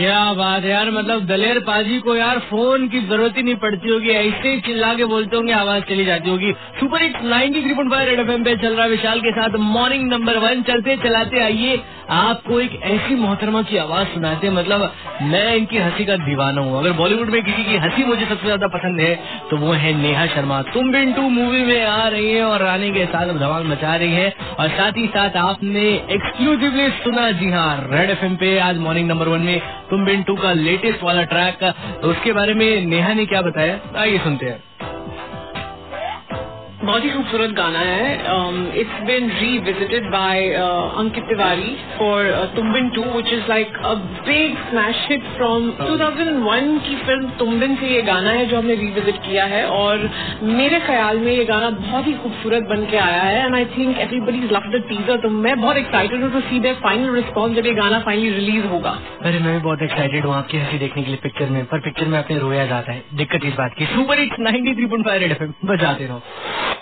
क्या बात है यार, मतलब दलेर पाजी को यार फोन की जरूरत ही नहीं पड़ती होगी, ऐसे ही चिल्ला के बोलते होंगे, आवाज चली जाती होगी। सुपर हिट 93.5 रेड एफएम पे चल रहा है विशाल के साथ मॉर्निंग नंबर 1। चलते चलाते आइए आपको एक ऐसी मोहतरमा की आवाज सुनाते हैं, मतलब मैं इनकी हंसी का दीवाना हूँ। अगर बॉलीवुड में किसी की हंसी मुझे सबसे ज्यादा पसंद है तो वो है नेहा शर्मा। तुम बिन टू मूवी में आ रही है और आने के साथ धमाल मचा रही है, और साथ ही साथ आपने एक्सक्लूसिवली सुना, जी हाँ, रेड एफएम पे आज मॉर्निंग नंबर 1 में तुम बिन टू का लेटेस्ट वाला ट्रैक। तो उसके बारे में नेहा ने क्या बताया, आइए सुनते हैं। बहुत ही खूबसूरत गाना है। It's Bin revisited by Ankit Tiwari for Tum Bin two, which is like a big smash hit from 2001 की फिल्म तुम बिन से ये गाना है जो हमने रीविजिट किया है, और मेरे ख्याल में ये गाना बहुत ही खूबसूरत बन के आया है। And I think everybody love the teaser. तो मैं बहुत एक्साइटेड हूँ to see their final response जब ये गाना फाइनली रिलीज होगा। अरे मैं भी बहुत एक्साइटेड हूँ आपकी हंसी देखने के लिए पिक्चर में, पर पिक्चर में आपने रोया जाता है। दिक्कत इस बात की। सुपर हिट 93.5 रेड एफएम बजाते रहो।